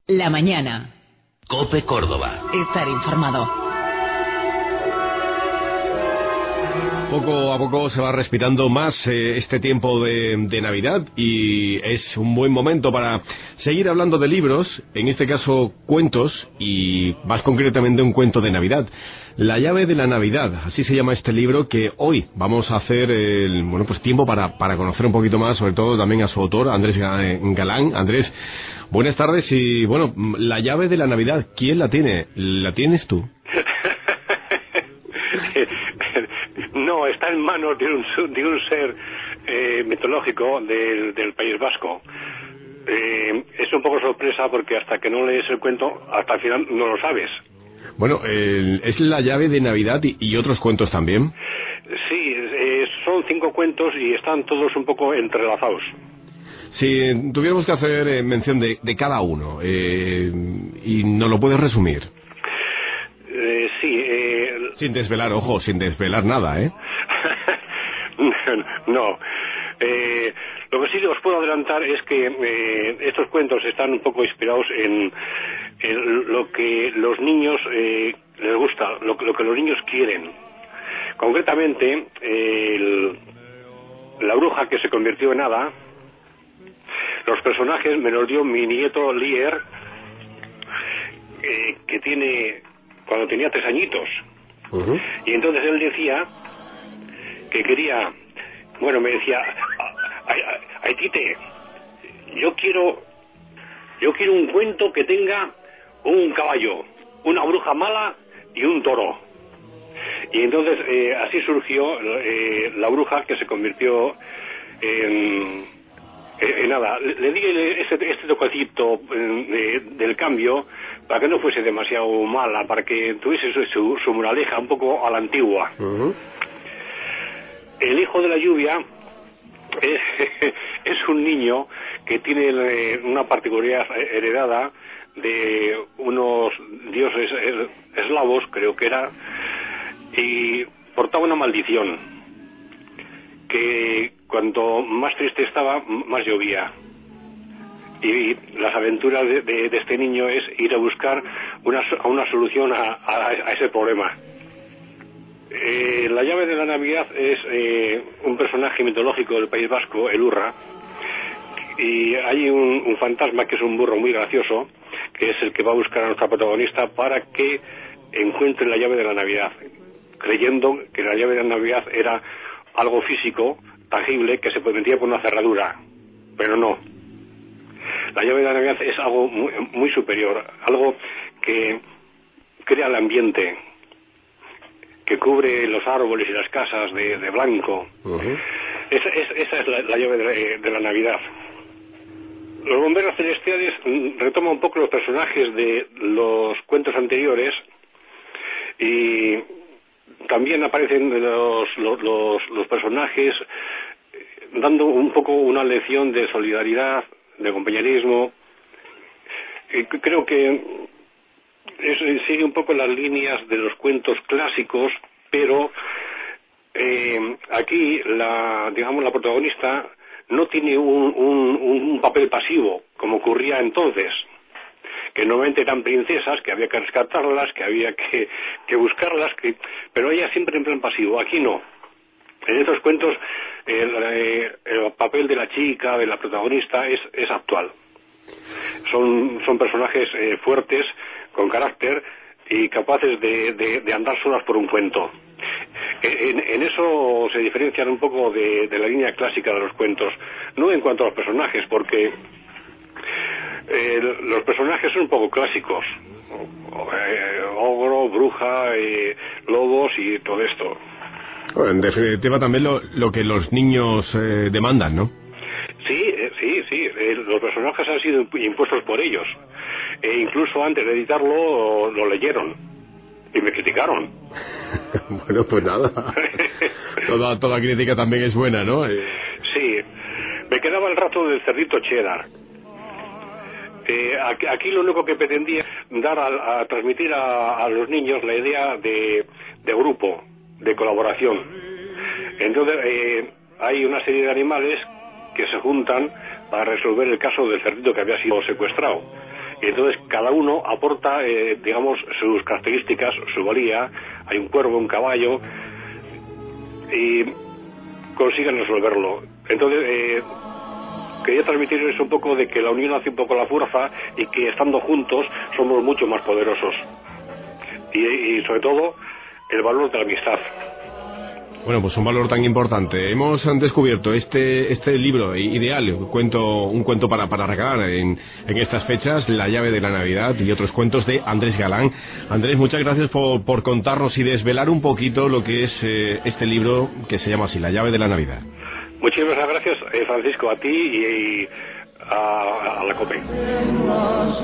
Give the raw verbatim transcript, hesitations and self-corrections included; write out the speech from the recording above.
La mañana. COPE Córdoba. Estar informado. Poco a poco se va respirando más eh, este tiempo de, de Navidad y es un buen momento para seguir hablando de libros, en este caso cuentos y más concretamente un cuento de Navidad. La llave de la Navidad, así se llama este libro que hoy vamos a hacer el, bueno, pues tiempo para, para conocer un poquito más, sobre todo también a su autor, Andrés Galán. Andrés, buenas tardes y bueno, la llave de la Navidad, ¿quién la tiene? ¿La tienes tú? No, está en manos de un, de un ser eh, mitológico del, del País Vasco. Eh, es un poco sorpresa porque hasta que no lees el cuento, hasta el final no lo sabes. Bueno, eh, es la llave de Navidad y, y otros cuentos también. Sí, eh, son cinco cuentos y están todos un poco entrelazados. Si tuviéramos que hacer eh, mención de, de cada uno, eh, y nos lo puedes resumir. Eh, sí. Eh... Sin desvelar, ojo, sin desvelar nada, ¿eh? No. Eh, lo que sí os puedo adelantar es que eh, estos cuentos están un poco inspirados en, en lo que los niños eh, les gusta, lo, lo que los niños quieren. Concretamente, eh, el, la bruja que se convirtió en hada, los personajes me los dio mi nieto Lier, eh, que tiene... cuando tenía tres añitos. Uh-huh. Y entonces él decía que quería, bueno, me decía, ay, ay, ay, Tite, yo quiero, yo quiero un cuento que tenga un caballo, una bruja mala y un toro. Y entonces eh, así surgió eh, la bruja que se convirtió en, en, en nada. Le, le di este, este toquecito eh, del cambio para que no fuese demasiado mala, para que tuviese su, su, su moraleja un poco a la antigua. Uh-huh. El hijo de la lluvia es, es un niño que tiene una particularidad heredada de unos dioses eslavos, creo que era, y portaba una maldición, que cuanto más triste estaba, más llovía. Y las aventuras de, de, de este niño es ir a buscar una, una solución a, a, a ese problema. Eh, la llave de la Navidad es eh, un personaje mitológico del País Vasco, el Urra, y hay un, un fantasma que es un burro muy gracioso, que es el que va a buscar a nuestra protagonista para que encuentre la llave de la Navidad, creyendo que la llave de la Navidad era algo físico, tangible, que se metía por una cerradura, pero no. La llave de la Navidad es algo muy, muy superior, algo que crea el ambiente, que cubre los árboles y las casas de, de blanco. Uh-huh. Esa, es, esa es la, la llave de, de la Navidad. Los bomberos celestiales retoman un poco los personajes de los cuentos anteriores y también aparecen los, los, los, los personajes dando un poco una lección de solidaridad, de compañerismo. Y creo que es, sigue un poco las líneas de los cuentos clásicos, pero eh, aquí la, digamos, la protagonista no tiene un, un, un papel pasivo como ocurría entonces, que normalmente eran princesas, que había que rescatarlas, que había que, que buscarlas, que, pero ella siempre en plan pasivo. Aquí no. En estos cuentos el, el papel de la chica, de la protagonista, es, es actual. Son, son personajes eh, fuertes, con carácter y capaces de, de, de andar solas por un cuento. En, en eso se diferencian un poco de, de la línea clásica de los cuentos, no en cuanto a los personajes, porque eh, los personajes son un poco clásicos, eh, ogro, bruja, eh, lobos y todo esto. Bueno, en definitiva también lo, lo que los niños eh, demandan, ¿no? Sí, eh, sí, sí, eh, los personajes han sido impuestos por ellos, e incluso antes de editarlo lo leyeron y me criticaron. Bueno, pues nada. toda, toda crítica también es buena, ¿no? Eh... Sí. Me quedaba el rato del cerdito cheddar. Eh, aquí, aquí lo único que pretendía dar a, a transmitir a, a los niños la idea de, de grupo, de colaboración. Entonces eh, hay una serie de animales que se juntan para resolver el caso del cerdito que había sido secuestrado. Y entonces cada uno aporta, eh, digamos, sus características, su valía. Hay un cuervo, un caballo, y consiguen resolverlo. Entonces, eh, quería transmitirles un poco de que la unión hace un poco la fuerza y que estando juntos somos mucho más poderosos. Y, y sobre todo, el valor de la amistad. Bueno, pues un valor tan importante. Hemos descubierto este este libro ideal, un cuento, un cuento para, para regalar en, en estas fechas, La llave de la Navidad, y otros cuentos de Andrés Galán. Andrés, muchas gracias por, por contarnos y desvelar un poquito lo que es eh, este libro que se llama así, La llave de la Navidad. Muchísimas gracias, eh, Francisco, a ti y, y a, a la COPE.